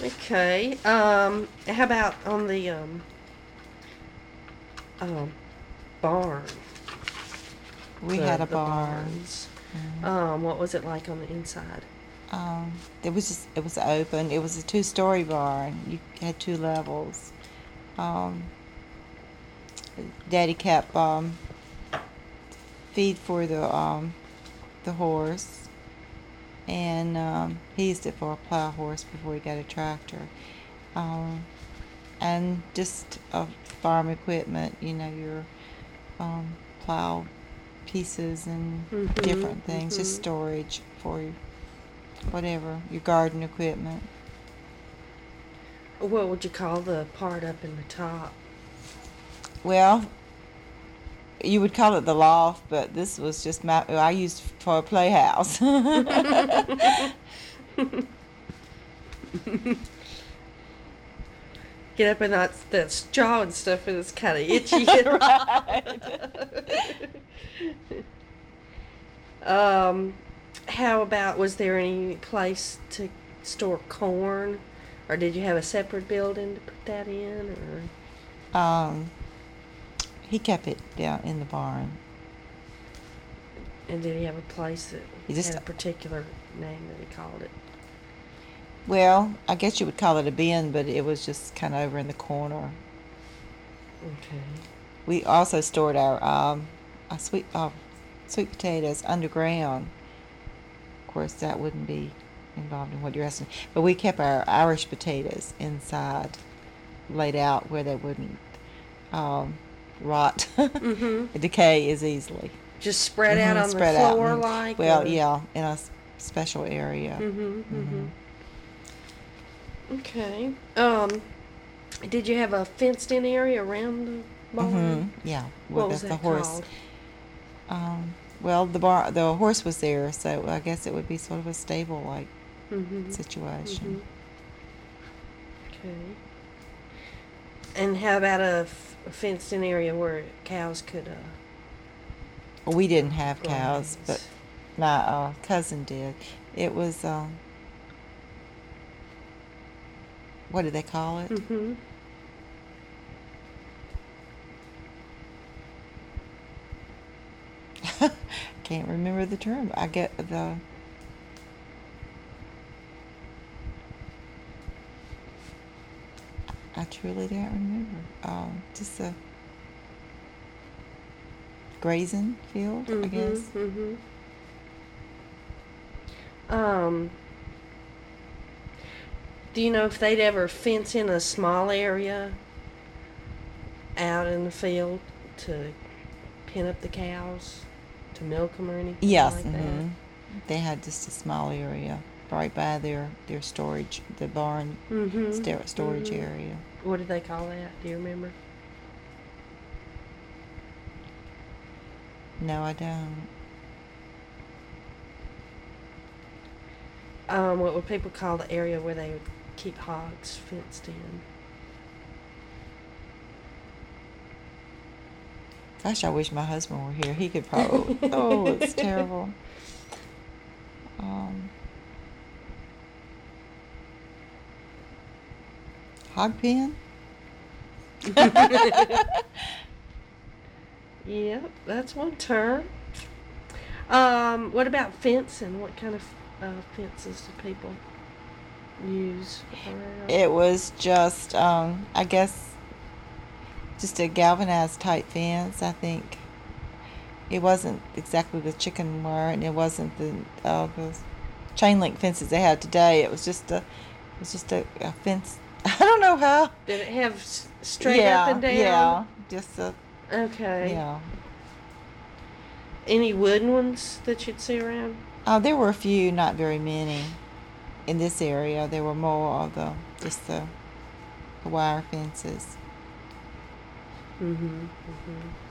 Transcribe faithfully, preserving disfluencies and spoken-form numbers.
Okay. Um, how about on the um, um, barn? We the, had a the barn. barns. Mhm. Um, what was it like on the inside? Um, it was just it was open. It was a two-story barn. You had two levels. Um, Daddy kept um, feed for the um, the horse, and um, he used it for a plow horse before he got a tractor. Um, and just uh, farm equipment, you know, your um, plow pieces and Mm-hmm. different things, just Mm-hmm. storage for your, whatever, your garden equipment. What would you call the part up in the top? Well, you would call it the loft, but this was just my, I used for a playhouse. Get up in that that jaw and stuff, and it's kind of itchy. Right. um, how about, was there any place to store corn, or did you have a separate building to put that in, or? Um, he kept it down in the barn. And did he have a place that He just, had a particular name that he called it? well, I guess you would call it a bin, but it was just kind of over in the corner. Okay. We also stored our um, our sweet uh, sweet potatoes underground. Of course, that wouldn't be involved in what you're asking, but we kept our Irish potatoes inside, laid out where they wouldn't um, rot, Mm-hmm. decay as easily. Just spread out hmm on the Spread out. floor, mhm. like? Well, Or? yeah, in a s- special area. Mm-hmm. hmm Mm-hmm. Okay. Um, did you have a fenced-in area around the hmm barn? Yeah. Well, What was that's the that horse. called? Um, well, the bar, the horse was there, so I guess it would be sort of a stable-like Mm-hmm. Mm-hmm. situation. Okay. And how about a, f- a fenced-in area where cows could uh, Well, we didn't have cows, but graze? my uh, cousin did. It was, um, what do they call it? Mm-hmm. Can't remember the term. I get the, I truly don't remember. Um, just a grazing field, I guess. Mm-hmm. Mm-hmm. Um, do you know if they'd ever fence in a small area out in the field to pen up the cows, to milk them or anything Yes. like hmm They had just a small area right by their their storage, the barn that? Mm-hmm. sta- storage Mm-hmm. area. What did they call that? Do you remember? No, I don't. Um, what would people call the area where they would keep hogs fenced in? Gosh, I wish my husband were here. He could probably. Oh, it's terrible. Um, hog pen. Yep, that's one term. Um, what about fencing? What kind of uh, fences do people use around? It was just, um, I guess, just a galvanized type fence. I think it wasn't exactly the chicken wire, and it wasn't the uh, the chain link fences they had today. It was just a, it was just a, a fence. I don't know how. Did it have s- straight yeah, up and down? Yeah, just a Okay. yeah. Any wooden ones that you'd see around? Uh, there were a few, not very many, in this area. There were more of the just the, the wire fences. Mm-hmm. Mm-hmm.